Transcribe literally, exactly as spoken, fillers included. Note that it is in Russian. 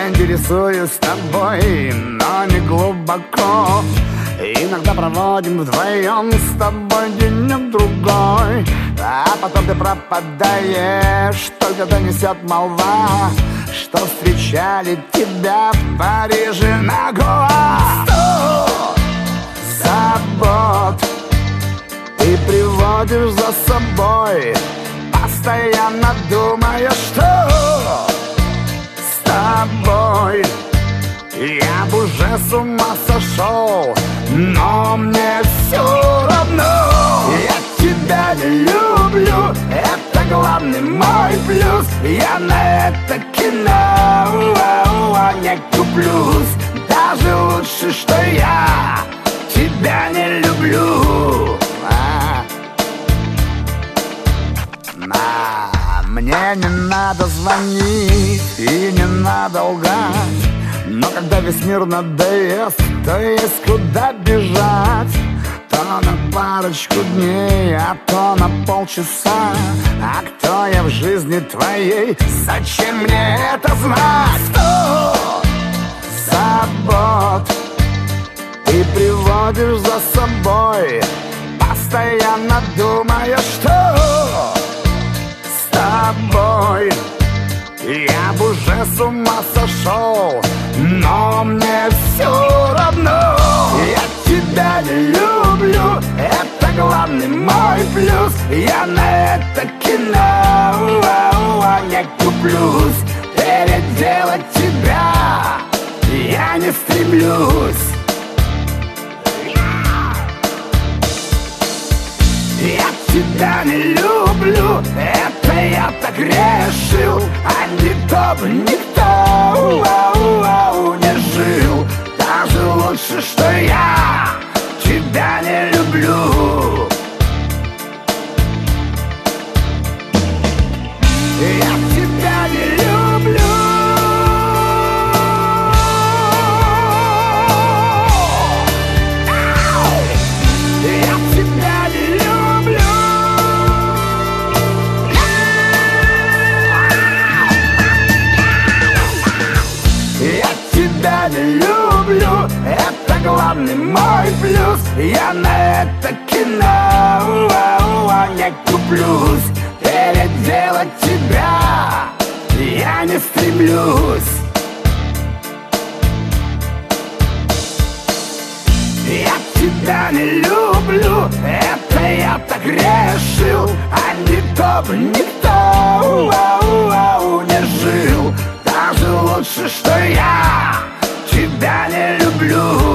интересуюсь тобой, но не глубоко. Иногда проводим вдвоем с тобой денек-другой, а потом ты пропадаешь, только донесет молва, что встречали тебя в Париже на Гоа. Сто забот ты приводишь за собой, постоянно думая, что с тобой я бы уже с ума сошел, но мне все равно. Я тебя не люблю, это главный мой плюс. Я на это кино не куплюсь. Даже лучше, что я тебя не люблю. а, а, Мне не надо звонить и не надо лгать, но когда весь мир надоест, то есть куда бежать. То на парочку дней, а то на полчаса. А кто я в жизни твоей? Зачем мне это знать? Сто забот ты приводишь за собой, постоянно думая, что с тобой я бы уже с ума сошел, но мне все равно. Я тебя не люблю, это главный мой плюс. Я на это кино не куплюсь. Переделать тебя я не стремлюсь. Я тебя не люблю, это я так решил, а никто бы никто не жил. Даже лучше, что я тебя не люблю. Я тебя не люблю. Не люблю, это главный мой плюс. Я на это кино не куплюсь. Переделать тебя я не стремлюсь. Я тебя не люблю, это я так решил, а никто бы никто не жил. Даже лучше, что я тебя не люблю.